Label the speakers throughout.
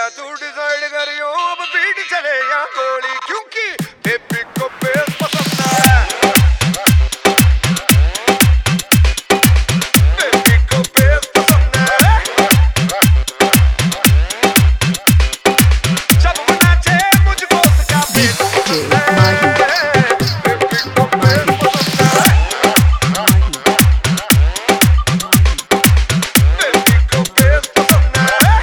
Speaker 1: बेटा तू डिसाइड करियो अब बीट चले या गोली, क्योंकि बेबी को बेस पसंद है। बेबी को बेस पसंद है। जब नाचे मुझको उसका बेस पसंद है। बेबी को बेस पसंद है। बेबी को बेस पसंद है।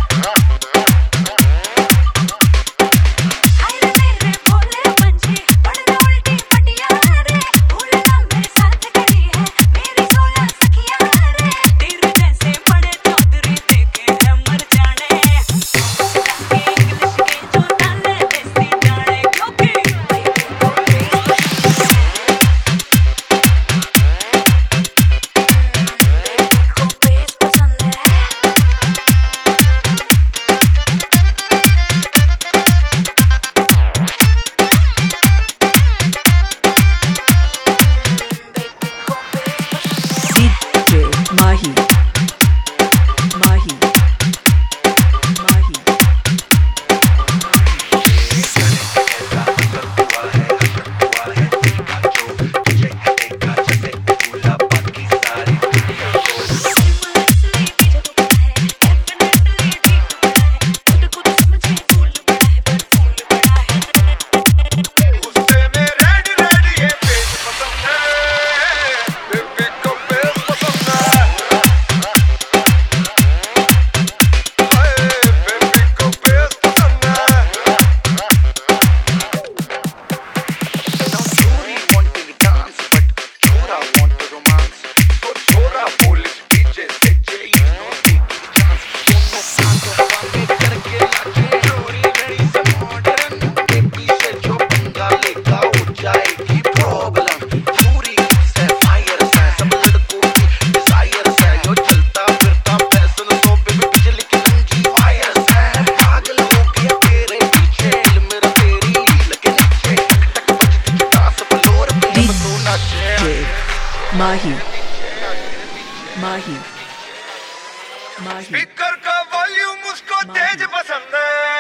Speaker 1: स्पीकर का वॉल्यूम उसको तेज पसंद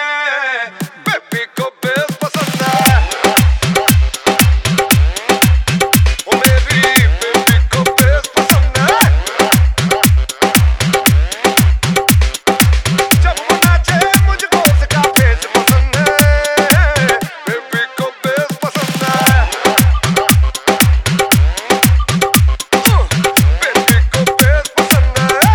Speaker 1: है। बेबी को बेस पसंद है। ओ मेरी बेबी को बेस पसंद है। जब वो नाचे मुझको उसका बेस पसंद है। बेबी को बेस पसंद है। बेबी को बेस पसंद है।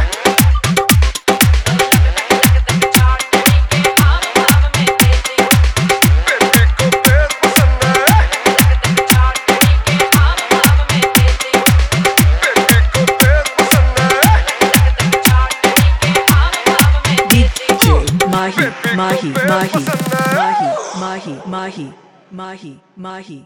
Speaker 2: Mahi